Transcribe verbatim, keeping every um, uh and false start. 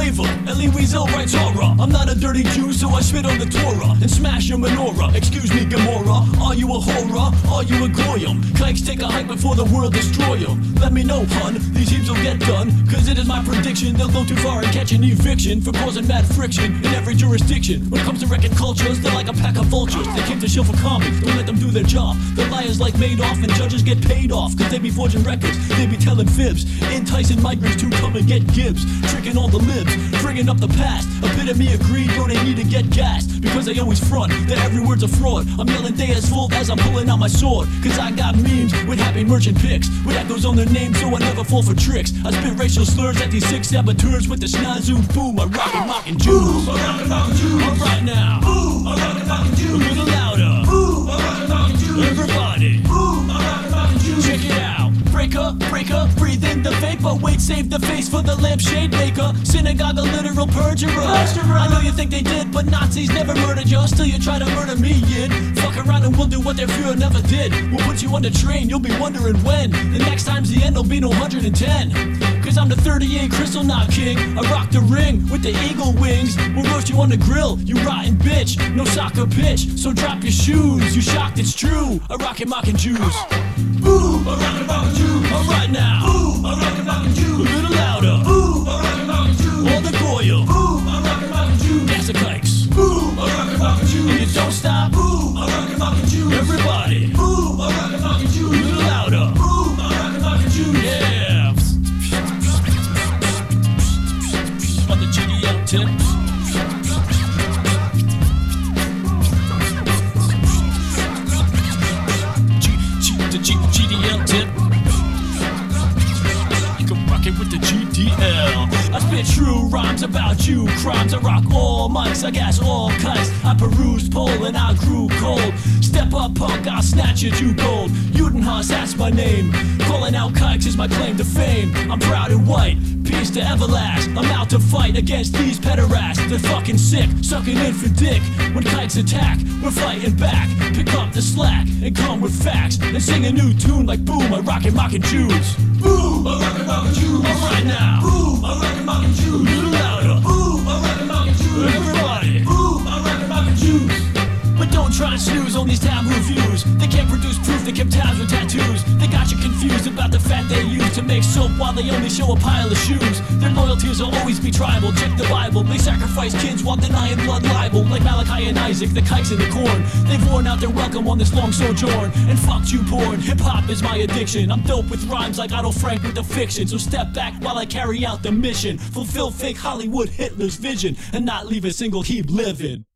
flavor. Elie Wiesel writes horror. I'm not a dirty Jew, so I spit on the Torah and smash your menorah. Excuse me, Gamora, are you a horror? Are you a goyim? Kikes take a hike before the world destroy them. Let me know, hun, these heaps will get done, cause it is my prediction they'll go too far and catch an eviction for causing mad friction in every jurisdiction. When it comes to wrecking cultures, they're like a pack of vultures. They came to shill for comics, don't let them do their job. They're liars like Madoff, and judges get paid off, cause they be forging records, they be telling fibs, enticing migrants to come and get Gibbs, tricking all the libs, bringing up the past. Epitome of greed, bro, they need to get gassed, because they always front, that every word's a fraud. I'm yelling day as full as I'm pulling out my sword, cause I got memes with happy merchant pics, with echoes on their names, so I never fall for tricks. I spit racial slurs at these sick saboteurs with the snazoo boom. I rock and mocking Jews. I rock and mocking Jews. All right now. Ooh, I rock and mocking Jews. A little louder. Ooh, I rock and mocking Jews. Everybody. Ooh, I rock and mocking Jews. Check it out. Breaker, breaker, breathe in the vapor. Wait, save the face for the lampshade maker. Synagogue, a literal perjurer. I know you think they did, but Nazis never murdered you. Still you try to murder me, yid. Fuck around and we'll do what their Führer never did. We'll put you on the train, you'll be wondering when. The next time's the end, there'll be no one hundred ten. Cause I'm the thirty-eight Crystal Knot King. I rock the ring with the eagle wings. We'll roast you on the grill, you rotten bitch. No soccer pitch, so drop your shoes. You shocked, it's true. I rock and mocking Jews. Ooh, I rock and mocking Jews. All right now. Ooh, I rock and mocking Jews. A little louder. Ooh, I rock and mocking Jews. All the goyim. Ooh, I rock and mocking Jews. Gas the kikes. Ooh, I rock and mocking Jews. And you don't stop. Ooh, I rock and mocking Jews. Everybody. Ooh, I rock and mocking Jews. A little louder. Ooh, I rock and mocking Jews. Yeah. On the G D L tip. G, G, the G, G D L tip. You can rock it with the G D L. I spit true rhymes about you, crimes. I rock all mics, I gas all kites. I perused pole and I grew cold. Step up, punk, I'll snatch your Jew gold. Judenhaus, that's my name. Calling out kikes is my claim to fame. I'm proud and white, peace to everlast. I'm out to fight against these pederasts. They're fucking sick, sucking in for dick. When kikes attack, we're fighting back. Pick up the slack and come with facts. And sing a new tune like boom, I rock and mocking Jews. Boom, I rock and mocking Jews. All right now. Boom, I rock and mocking Jews. A little louder. Boom, I rock and mocking Jews. Everybody. Boom, I rock and mocking Jews. But don't try to snooze on these tab reviews. They can't produce proof, they kept tabs with tattoos. They got you confused about the fat they use to make soap while they only show a pile of shoes. Their loyalties will always be tribal, check the Bible. They sacrifice kids while denying blood libel. Like Malachi and Isaac, the kikes in the corn. They've worn out their welcome on this long sojourn. And fuck you porn, hip-hop is my addiction. I'm dope with rhymes like Otto Frank with the fiction. So step back while I carry out the mission. Fulfill fake Hollywood Hitler's vision and not leave a single heap living.